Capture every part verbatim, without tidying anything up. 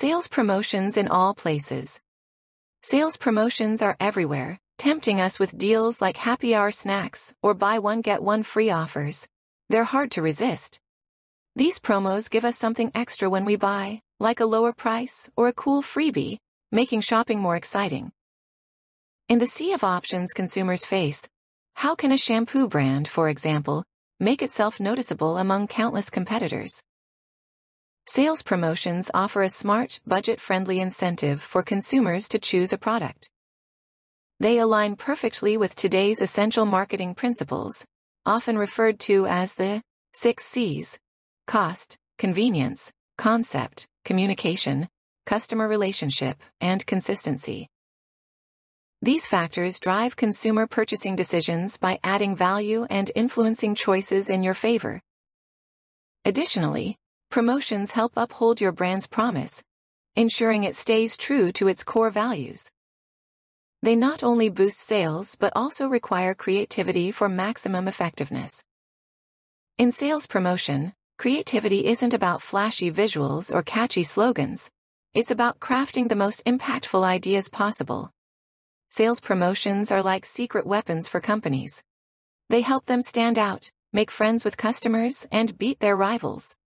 Sales promotions in all places. Sales promotions are everywhere, tempting us with deals like happy hour snacks or buy one get one free offers. They're hard to resist. These promos give us something extra when we buy, like a lower price or a cool freebie, making shopping more exciting. In the sea of options consumers face, how can a shampoo brand, for example, make itself noticeable among countless competitors? Sales promotions offer a smart, budget-friendly incentive for consumers to choose a product. They align perfectly with today's essential marketing principles, often referred to as the six C's: cost, convenience, concept, communication, customer relationship, and consistency. These factors drive consumer purchasing decisions by adding value and influencing choices in your favor. Additionally, promotions help uphold your brand's promise, ensuring it stays true to its core values. They not only boost sales but also require creativity for maximum effectiveness. In sales promotion, creativity isn't about flashy visuals or catchy slogans. It's about crafting the most impactful ideas possible. Sales promotions are like secret weapons for companies. They help them stand out, make friends with customers, and beat their rivals.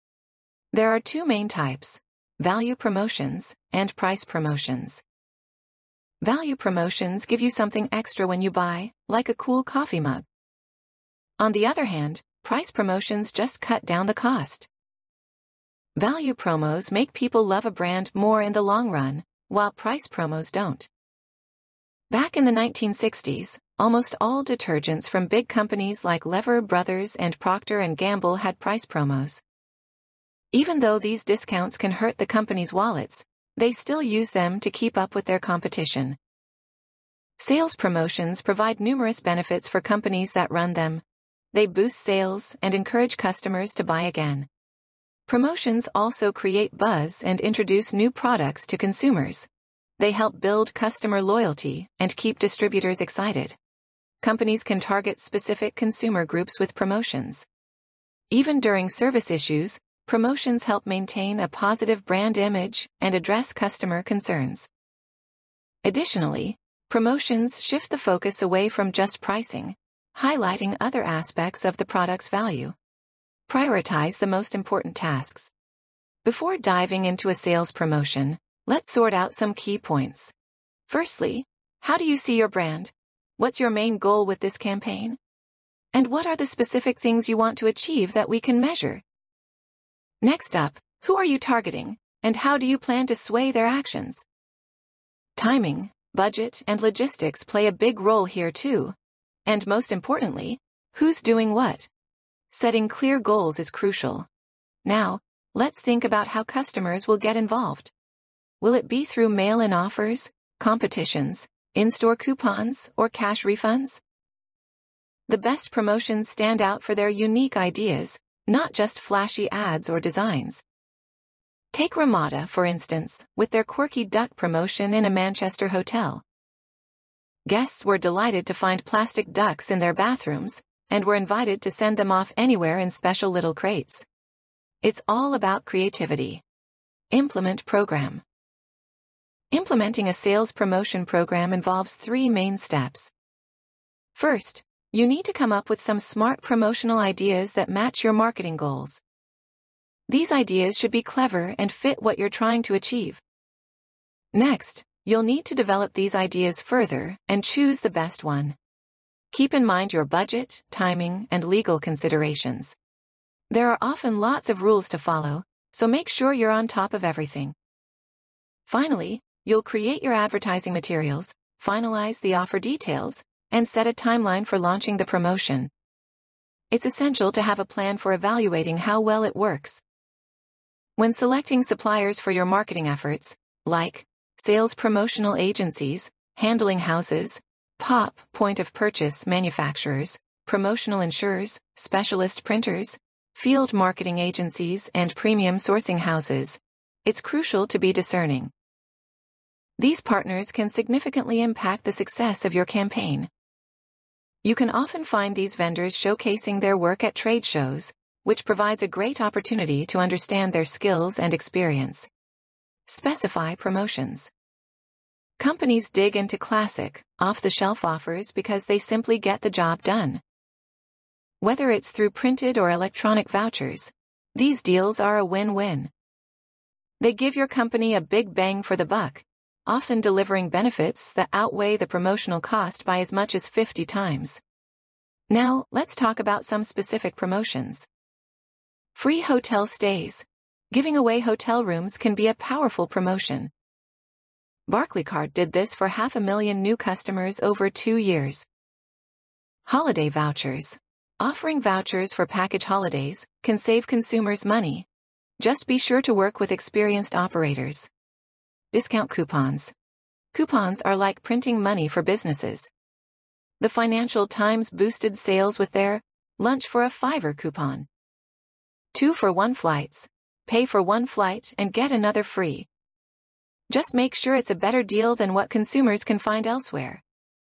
There are two main types: value promotions and price promotions. Value promotions give you something extra when you buy, like a cool coffee mug. On the other hand, price promotions just cut down the cost. Value promos make people love a brand more in the long run, while price promos don't. Back in the nineteen sixties, almost all detergents from big companies like Lever Brothers and Procter and Gamble had price promos. Even though these discounts can hurt the company's wallets, they still use them to keep up with their competition. Sales promotions provide numerous benefits for companies that run them. They boost sales and encourage customers to buy again. Promotions also create buzz and introduce new products to consumers. They help build customer loyalty and keep distributors excited. Companies can target specific consumer groups with promotions. Even during service issues, promotions help maintain a positive brand image and address customer concerns. Additionally, promotions shift the focus away from just pricing, highlighting other aspects of the product's value. Prioritize the most important tasks. Before diving into a sales promotion, let's sort out some key points. Firstly, how do you see your brand? What's your main goal with this campaign? And what are the specific things you want to achieve that we can measure? Next up, who are you targeting, and how do you plan to sway their actions? Timing, budget, and logistics play a big role here too. And most importantly, who's doing what? Setting clear goals is crucial. Now, let's think about how customers will get involved. Will it be through mail-in offers, competitions, in-store coupons, or cash refunds? The best promotions stand out for their unique ideas, not just flashy ads or designs. Take Ramada, for instance, with their quirky duck promotion in a Manchester hotel. Guests were delighted to find plastic ducks in their bathrooms, and were invited to send them off anywhere in special little crates. It's all about creativity. Implement program. Implementing a sales promotion program involves three main steps. First, you need to come up with some smart promotional ideas that match your marketing goals. These ideas should be clever and fit what you're trying to achieve. Next, you'll need to develop these ideas further and choose the best one. Keep in mind your budget, timing, and legal considerations. There are often lots of rules to follow, so make sure you're on top of everything. Finally, you'll create your advertising materials, finalize the offer details, and set a timeline for launching the promotion. It's essential to have a plan for evaluating how well it works. When selecting suppliers for your marketing efforts, like sales promotional agencies, handling houses, P O P, point-of-purchase manufacturers, promotional insurers, specialist printers, field marketing agencies, and premium sourcing houses, it's crucial to be discerning. These partners can significantly impact the success of your campaign. You can often find these vendors showcasing their work at trade shows, which provides a great opportunity to understand their skills and experience. Specify promotions. Companies dig into classic, off-the-shelf offers because they simply get the job done. Whether it's through printed or electronic vouchers, these deals are a win-win. They give your company a big bang for the buck, often delivering benefits that outweigh the promotional cost by as much as fifty times. Now, let's talk about some specific promotions. Free hotel stays. Giving away hotel rooms can be a powerful promotion. Barclaycard did this for half a million new customers over two years. Holiday vouchers. Offering vouchers for package holidays can save consumers money. Just be sure to work with experienced operators. Discount coupons. Coupons are like printing money for businesses. The Financial Times boosted sales with their lunch for a fiver coupon. Two for one flights. Pay for one flight and get another free. Just make sure it's a better deal than what consumers can find elsewhere.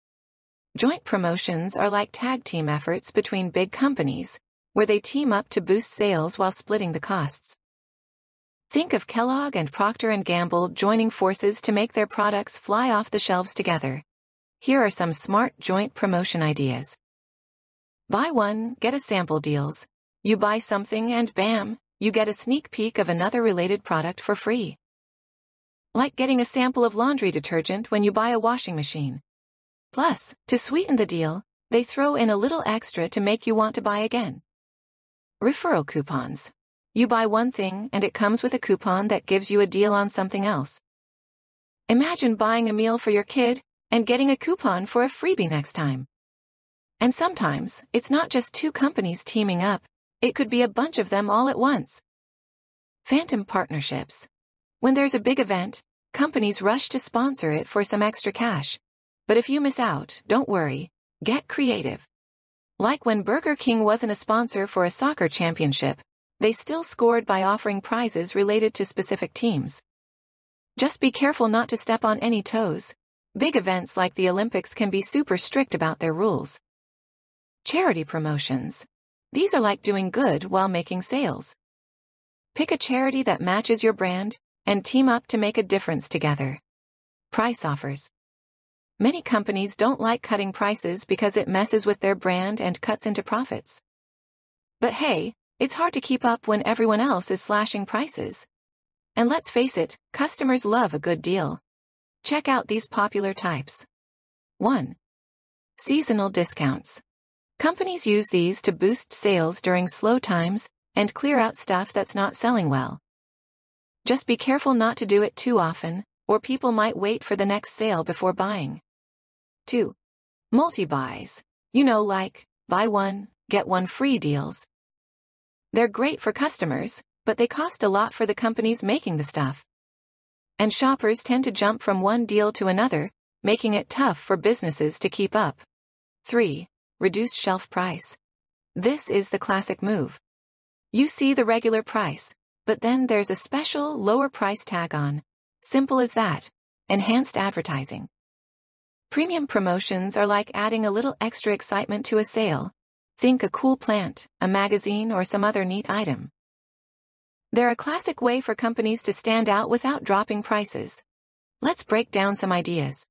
Joint promotions are like tag team efforts between big companies, where they team up to boost sales while splitting the costs. Think of Kellogg and Procter and Gamble joining forces to make their products fly off the shelves together. Here are some smart joint promotion ideas. Buy one, get a sample deals. You buy something and bam, you get a sneak peek of another related product for free. Like getting a sample of laundry detergent when you buy a washing machine. Plus, to sweeten the deal, they throw in a little extra to make you want to buy again. Referral coupons. You buy one thing and it comes with a coupon that gives you a deal on something else. Imagine buying a meal for your kid and getting a coupon for a freebie next time. And sometimes, it's not just two companies teaming up, it could be a bunch of them all at once. Phantom partnerships. When there's a big event, companies rush to sponsor it for some extra cash. But if you miss out, don't worry, get creative. Like when Burger King wasn't a sponsor for a soccer championship, they still scored by offering prizes related to specific teams. Just be careful not to step on any toes. Big events like the Olympics can be super strict about their rules. Charity promotions. These are like doing good while making sales. Pick a charity that matches your brand, and team up to make a difference together. Price offers. Many companies don't like cutting prices because it messes with their brand and cuts into profits. But hey, it's hard to keep up when everyone else is slashing prices. And let's face it, customers love a good deal. Check out these popular types. one. Seasonal discounts. Companies use these to boost sales during slow times and clear out stuff that's not selling well. Just be careful not to do it too often, or people might wait for the next sale before buying. two. Multi-buys. You know, like, buy one, get one free deals. They're great for customers, but they cost a lot for the companies making the stuff. And shoppers tend to jump from one deal to another, making it tough for businesses to keep up. three. Reduced shelf price. This is the classic move. You see the regular price, but then there's a special lower price tag on. Simple as that. Enhanced advertising. Premium promotions are like adding a little extra excitement to a sale. Think a cool plant, a magazine, or some other neat item. They're a classic way for companies to stand out without dropping prices. Let's break down some ideas.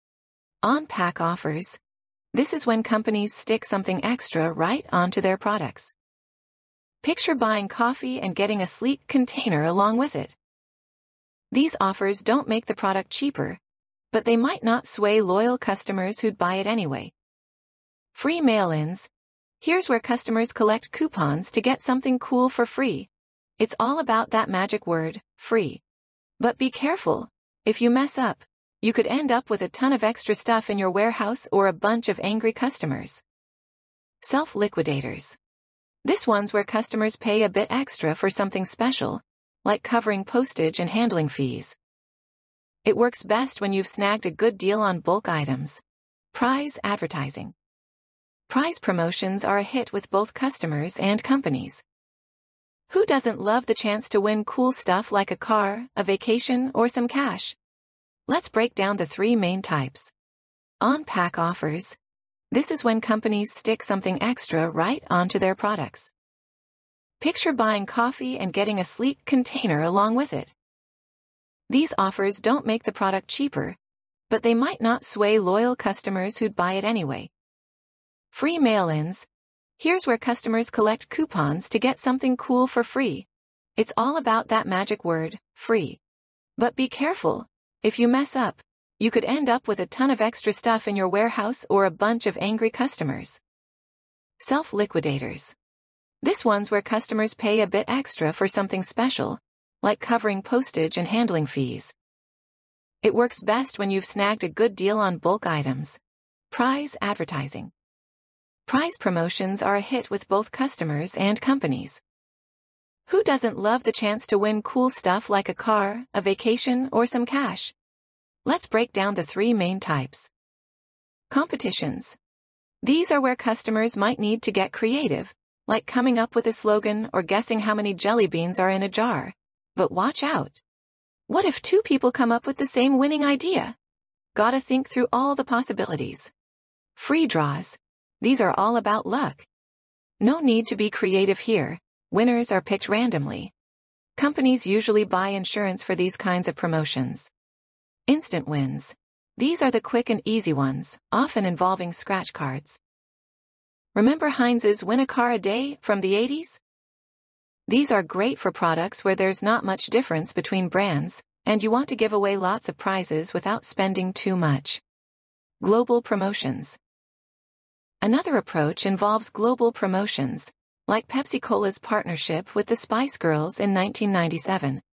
On-pack offers. This is when companies stick something extra right onto their products. Picture buying coffee and getting a sleek container along with it. These offers don't make the product cheaper, but they might not sway loyal customers who'd buy it anyway. Free mail-ins. Here's where customers collect coupons to get something cool for free. It's all about that magic word, free. But be careful. If you mess up, you could end up with a ton of extra stuff in your warehouse or a bunch of angry customers. Self-liquidators. This one's where customers pay a bit extra for something special, like covering postage and handling fees. It works best when you've snagged a good deal on bulk items. Prize advertising. Prize promotions are a hit with both customers and companies. Who doesn't love the chance to win cool stuff like a car, a vacation, or some cash? Let's break down the three main types. On-pack offers. This is when companies stick something extra right onto their products. Picture buying coffee and getting a sleek container along with it. These offers don't make the product cheaper, but they might not sway loyal customers who'd buy it anyway. Free mail-ins. Here's where customers collect coupons to get something cool for free. It's all about that magic word, free. But be careful. If you mess up, you could end up with a ton of extra stuff in your warehouse or a bunch of angry customers. Self-liquidators. This one's where customers pay a bit extra for something special, like covering postage and handling fees. It works best when you've snagged a good deal on bulk items. Prize advertising. Prize promotions are a hit with both customers and companies. Who doesn't love the chance to win cool stuff like a car, a vacation, or some cash? Let's break down the three main types. Competitions. These are where customers might need to get creative, like coming up with a slogan or guessing how many jelly beans are in a jar. But watch out. What if two people come up with the same winning idea? Gotta think through all the possibilities. Free draws. These are all about luck. No need to be creative here. Winners are picked randomly. Companies usually buy insurance for these kinds of promotions. Instant wins. These are the quick and easy ones, often involving scratch cards. Remember Heinz's Win a Car a Day from the eighties? These are great for products where there's not much difference between brands, and you want to give away lots of prizes without spending too much. Global promotions. Another approach involves global promotions, like Pepsi-Cola's partnership with the Spice Girls in nineteen ninety-seven.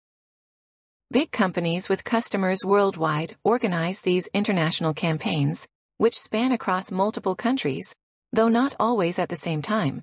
Big companies with customers worldwide organize these international campaigns, which span across multiple countries, though not always at the same time.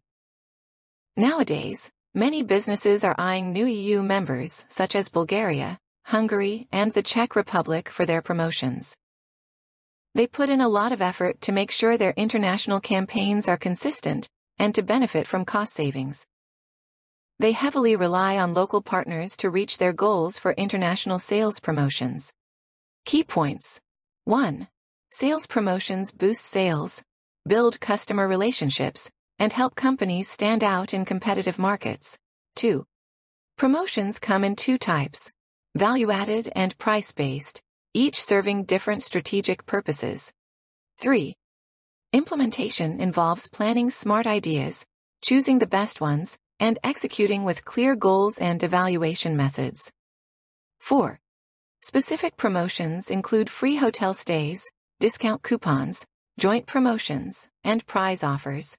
Nowadays, many businesses are eyeing new E U members such as Bulgaria, Hungary, and the Czech Republic for their promotions. They put in a lot of effort to make sure their international campaigns are consistent and to benefit from cost savings. They heavily rely on local partners to reach their goals for international sales promotions. Key points. one. Sales promotions boost sales, build customer relationships, and help companies stand out in competitive markets. two. Promotions come in two types, value-added and price-based, each serving different strategic purposes. three. Implementation involves planning smart ideas, choosing the best ones, and executing with clear goals and evaluation methods. four. Specific promotions include free hotel stays, discount coupons, joint promotions, and prize offers.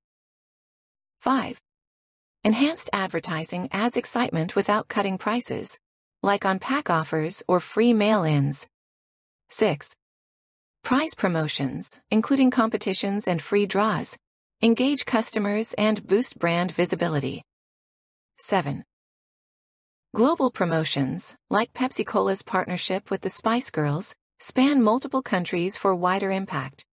five. Enhanced advertising adds excitement without cutting prices, like on pack offers or free mail-ins. six. Prize promotions, including competitions and free draws, engage customers and boost brand visibility. seven. Global promotions, like Pepsi-Cola's partnership with the Spice Girls, span multiple countries for wider impact.